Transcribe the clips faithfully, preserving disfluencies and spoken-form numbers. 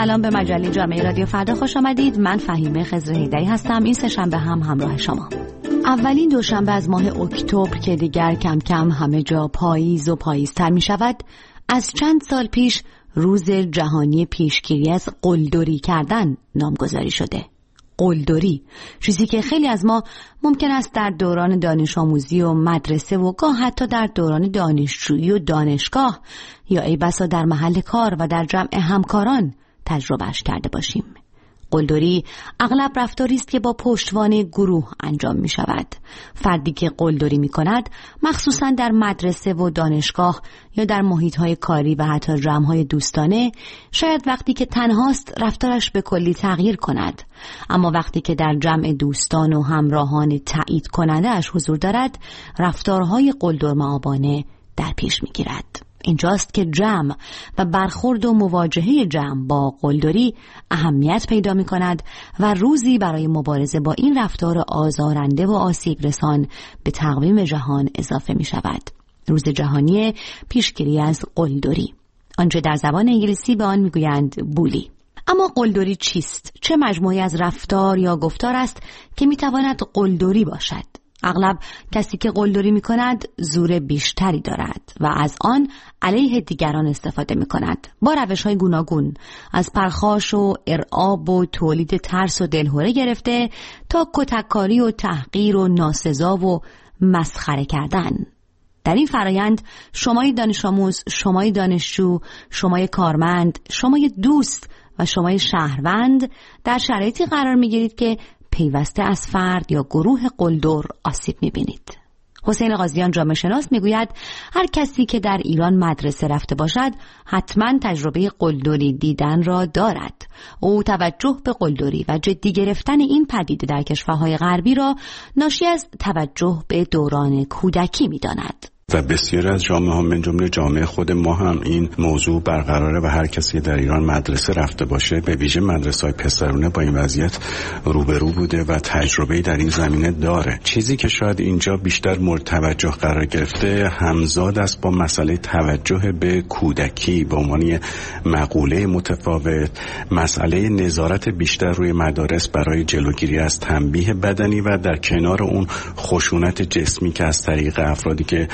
سلام، به مجله جامعه رادیو فردا خوش آمدید. من فهیمه خضر هیدری هستم. این سه شنبه هم همراه شما. اولین دوشنبه از ماه اکتبر که دیگر کم کم همه جا پاییز و پاییزتر می شود، از چند سال پیش روز جهانی پیشگیری از قلدری کردن نامگذاری شده. قلدری، چیزی که خیلی از ما ممکن است در دوران دانش آموزی و مدرسه و گاه حتی در دوران دانشجویی و دانشگاه یا ای بسا در محل کار و در جمع همکاران تجربهش کرده باشیم. قلدری اغلب رفتاری است که با پشتوانه گروه انجام می شود. فردی که قلدری می کند مخصوصا در مدرسه و دانشگاه یا در محیط‌های کاری و حتی جمع‌های دوستانه شاید وقتی که تنهاست رفتارش به کلی تغییر کند، اما وقتی که در جمع دوستان و همراهان تایید کننده اش حضور دارد رفتارهای قلدرمآبانه در پیش می گیرد. اینجاست که جمع و برخورد و مواجهه جمع با قلدری اهمیت پیدا می کند و روزی برای مبارزه با این رفتار آزارنده و آسیب رسان به تقویم جهان اضافه می شود. روز جهانی پیشگیری از قلدری، آنچه در زبان انگلیسی به آن می گویند بولی. اما قلدری چیست؟ چه مجموعی از رفتار یا گفتار است که می تواند قلدری باشد؟ اغلب کسی که قلدری می کند زور بیشتری دارد و از آن علیه دیگران استفاده می کند با روش های گوناگون، از پرخاش و ارعاب و تولید ترس و دلهره گرفته تا کتککاری و تحقیر و ناسزا و مسخره کردن. در این فرایند شمای دانش آموز، شمای دانشجو، شمای کارمند، شمای دوست و شمای شهروند در شرایطی قرار می گیرید که پیوسته از فرد یا گروه قلدر آسیب می‌بینید. حسین قاضیان جامعه شناس میگوید هر کسی که در ایران مدرسه رفته باشد حتما تجربه قلدری دیدن را دارد. او توجه به قلدری و جدی گرفتن این پدیده در کشورهای غربی را ناشی از توجه به دوران کودکی می‌داند. و بسیاری از جامعه ها من جمله جامعه خود ما هم این موضوع برقراره و هر کسی در ایران مدرسه رفته باشه به ویژه مدرسه‌های پسرونه با این وضعیت روبرو بوده و تجربه‌ای در این زمینه داره. چیزی که شاید اینجا بیشتر مورد توجه قرار گرفته همزاد است با مسئله توجه به کودکی به عنوان مقوله متفاوت، مسئله نظارت بیشتر روی مدارس برای جلوگیری از تنبیه بدنی و در کنار اون خشونت جسمی که از طریق افرادی که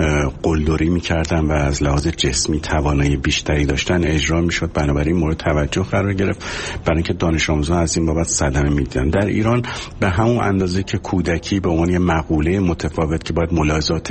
قلدری می‌کردن و از لحاظ جسمی توانایی بیشتری داشتن اجرا می‌شد، بنابراین مورد توجه قرار گرفت برای اینکه دانش آموزان از این بابت صدمه می‌دیدن. در ایران به همون اندازه که کودکی به عنوان مقوله متفاوت که باید ملاحظات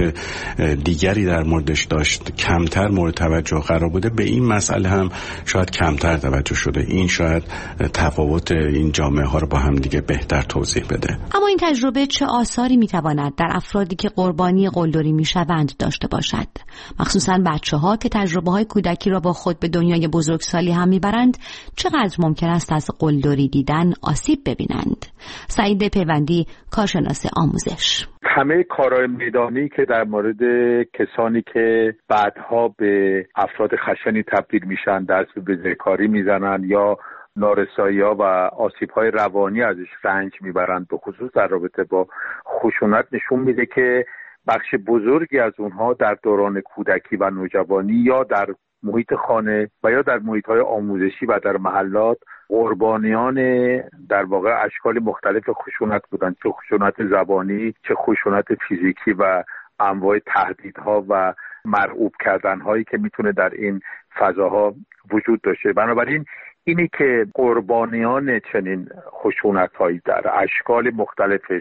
دیگری در موردش داشت کمتر مورد توجه قرار بوده، به این مسئله هم شاید کمتر توجه شده. این شاید تفاوت این جامعه ها رو با هم دیگه بهتر توضیح بده. اما این تجربه چه آثاری می‌تواند در افرادی که قربانی قلدری می‌شوند داشته باشد؟ مخصوصا بچه‌ها که تجربه‌های کودکی را با خود به دنیای بزرگسالی هم میبرند چقدر ممکن است از قلدری دیدن آسیب ببینند؟ سعید پیوندی، کارشناس آموزش: همه کارهای میدانی که در مورد کسانی که بعدها به افراد خشنی تبدیل میشن دست به بزهکاری میزنن یا نارسایی‌ها و آسیب‌های روانی ازش رنج میبرند، به خصوص در رابطه با خشونت، نشون میده که بخش بزرگی از اونها در دوران کودکی و نوجوانی یا در محیط خانه و یا در محیط‌های آموزشی و در محلات قربانیان در واقع اشکال مختلف خشونت بودند، چه خشونت زبانی، چه خشونت فیزیکی و انواع تهدیدها و مرعوب کردن‌هایی که میتونه در این فضاها وجود داشته. بنابراین اینی که قربانیان چنین خشونت‌هایی در اشکال مختلفش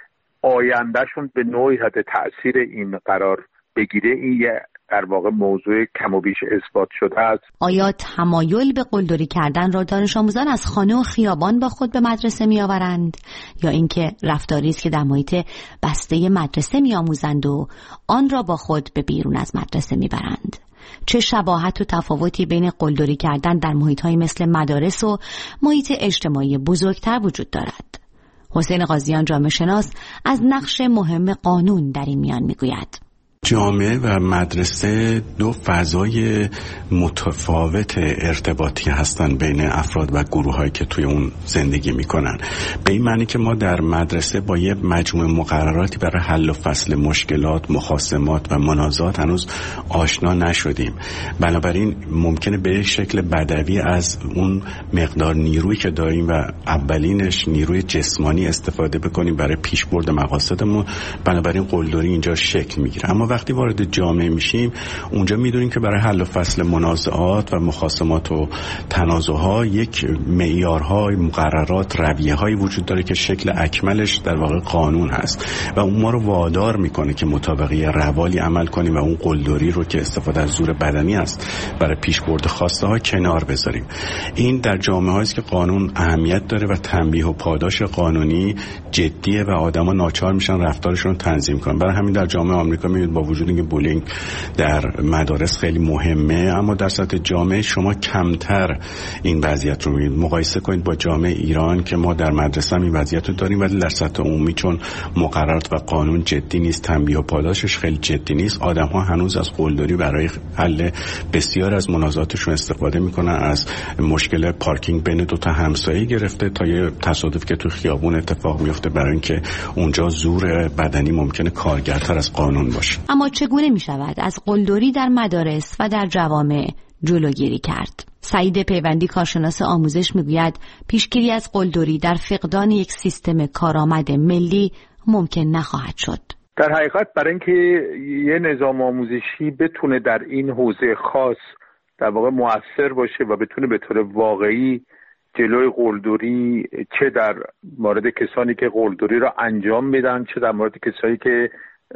آیندهشون به نوعی حد تأثیر این قرار بگیره، این یه در واقع موضوع کم و بیش اثبات شده است. آیا تمایل به قلدری کردن را دانش آموزان از خانه و خیابان با خود به مدرسه می آورند یا اینکه رفتاری است که در محیط بسته مدرسه می آموزند و آن را با خود به بیرون از مدرسه می برند؟ چه شباهت و تفاوتی بین قلدری کردن در محیط‌های مثل مدارس و محیط اجتماعی بزرگتر وجود دارد؟ حسین قاضیان جامعه شناس از نقش مهم قانون در این میان میگوید: جامعه و مدرسه دو فضای متفاوت ارتباطی هستن بین افراد و گروه‌هایی که توی اون زندگی میکنن. به این معنی که ما در مدرسه با یه مجموعه مقرراتی برای حل و فصل مشکلات، مخاصمات و منازعات هنوز آشنا نشدیم. بنابراین ممکنه به یک شکل بدوی از اون مقدار نیرویی که داریم و اولینش نیروی جسمانی استفاده بکنیم برای پیشبرد مقاصدمون. بنابراین قلدری اینجا شکل میگیره. اما وقتی وارد جامعه میشیم اونجا میدونیم که برای حل و فصل منازعات و مخاصمات و تنازعها یک معیارها، مقررات، رویه‌هایی وجود داره که شکل اکملش در واقع قانون هست و اون ما رو وادار میکنه که مطابق یه روالی عمل کنیم و اون قلدری رو که استفاده از زور بدنی است برای پیشبرد خواسته ها کنار بذاریم. این در جامعه هایی است که قانون اهمیت داره و تنبیه و پاداش قانونی جدیه و آدما ناچار میشن رفتارشون رو تنظیم کنن. برای همین در جامعه آمریکا میبینید با وجود اینکه بولینگ در مدارس خیلی مهمه، اما در سطح جامعه شما کمتر این وضعیت رو میبینید. مقایسه کنید با جامعه ایران که ما در مدرسه هم این وضعیت رو داریم، ولی در سطح عمومی چون مقررات و قانون جدی نیست، تنبیه و پاداشش خیلی جدی نیست، آدم‌ها هنوز از قلدری برای حل بسیار از منازعاتشون استفاده میکنن. از مشکل پارکینگ بین دو تا همسایه گرفته تا یه تصادف که تو خیابون اتفاق میفته برای اینکه اونجا زور بدنی ممکنه کارگرتر از قانون باشه. اما چگونه میشود از قلدری در مدارس و در جوامع جلوگیری کرد؟ سعید پیوندی کارشناس آموزش میگوید پیشگیری از قلدری در فقدان یک سیستم کارآمد ملی ممکن نخواهد شد. در حقیقت برای اینکه یه نظام آموزشی بتونه در این حوزه خاص در واقع مؤثر باشه و بتونه به طور واقعی جلوی قلدری، چه در مورد کسانی که قلدری را انجام میدن چه در مورد کسانی که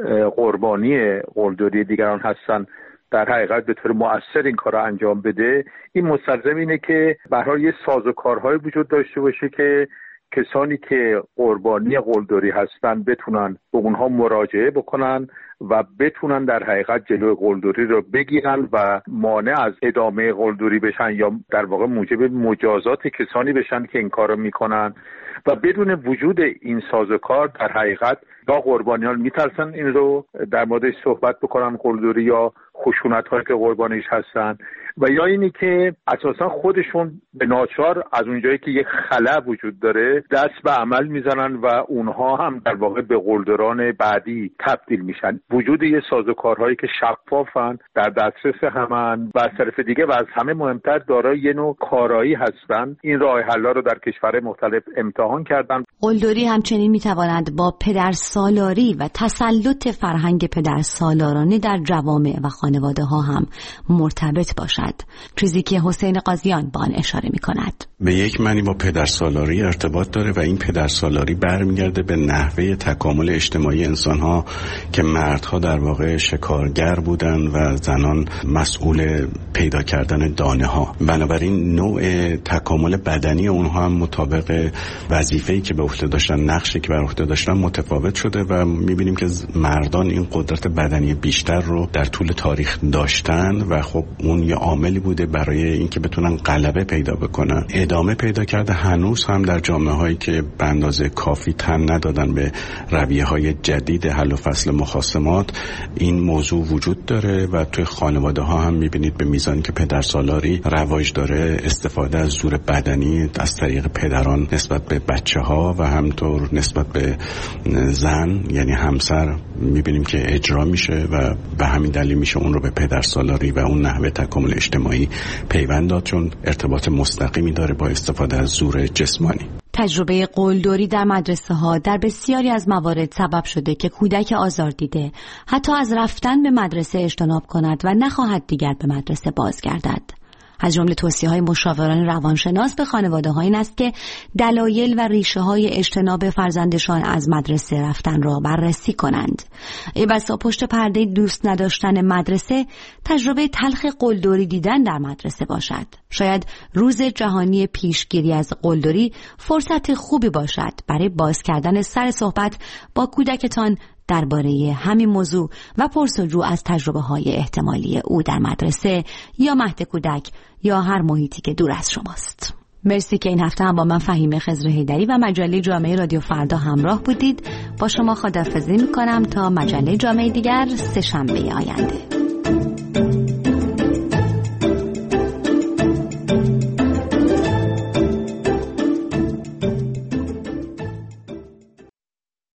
قربانی قلدری دیگران هستن، در حقیقت به طور مؤثر این کار را انجام بده، این مستلزم اینه که به هر حال یه سازوکارهای وجود داشته باشه که کسانی که قربانی قلدری هستن بتونن به اونها مراجعه بکنن و بتونن در حقیقت جلوی قلدری رو بگیرن و مانع از ادامه قلدری بشن یا در واقع موجب مجازات کسانی بشن که این کار رو میکنن. و بدون وجود این سازوکار در حقیقت یا قربانیان میترسن این رو در موردش صحبت بکنن قلدری یا خشونت هایی که قربانیش هستن، و یا اینی که اساسا خودشون به ناچار از اونجایی که یک خلا وجود داره دست به عمل میزنن و اونها هم در واقع به قلدران بعدی تبدیل میشن. وجود یه سازوکارهایی که شفافن، در دسترس همن و از طرف دیگه و از همه مهمتر دارای یه نوع کارایی هستن، این راه حل‌ها رو در کشورهای مختلف امتحان کردن. قلدری همچنین میتواند با پدرسالاری و تسلط فرهنگ پدرسالارانه در جوامع و خانواده ها هم مرتبط باشد، چیزی که حسین قاضیان با آن اشاره می کند. به یک معنی با پدرسالاری ارتباط داره و این پدرسالاری برمیگرده به نحوه تکامل اجتماعی انسان ها که مردها در واقع شکارگر بودن و زنان مسئول پیدا کردن دانه ها. بنابراین نوع تکامل بدنی اونها هم مطابق وظیفه‌ای که به عهده داشتن، نقشی که بر عهده داشتن متفاوت شده و می‌بینیم که مردان این قدرت بدنی بیشتر رو در طول تاریخ داشتن و خب اون یه عاملی بوده برای اینکه بتونن غلبه پیدا بکنن. ادامه پیدا کرده هنوز هم در جامعه‌هایی که به اندازه کافی تن ندادن به رویه‌های جدید حل و فصل مخاصمات این موضوع وجود داره و توی خانواده‌ها هم می‌بینید به میزانی که پدرسالاری رواج داره استفاده از زور بدنی از طریق پدران نسبت به بچه‌ها و همطور نسبت به زن یعنی همسر می‌بینیم که اجرا میشه و به همین دلیل میشه اون رو به پدرسالاری و اون نحوه تکامل اجتماعی پیوند داد، چون ارتباط مستقیمی داره با استفاده از زور جسمانی. تجربه قلدری در مدرسه ها در بسیاری از موارد سبب شده که کودک آزار دیده حتی از رفتن به مدرسه اجتناب کند و نخواهد دیگر به مدرسه بازگردد. از جمله توصیه‌های مشاوران روانشناس به خانواده‌ها این است که دلایل و ریشه‌های اجتناب فرزندشان از مدرسه رفتن را بررسی کنند. ای بسا پشت پرده دوست نداشتن مدرسه تجربه تلخ قلدری دیدن در مدرسه باشد. شاید روز جهانی پیشگیری از قلدری فرصت خوبی باشد برای باز کردن سر صحبت با کودکتان درباره همین موضوع و پرسجو از تجربه های احتمالی او در مدرسه یا مهد کودک یا هر محیطی که دور از شماست. مرسی که این هفته هم با من فهیمه خضر حیدری و مجله جامعه رادیو فردا همراه بودید. با شما خداحافظی میکنم تا مجله جامعه دیگر سه شنبه آینده.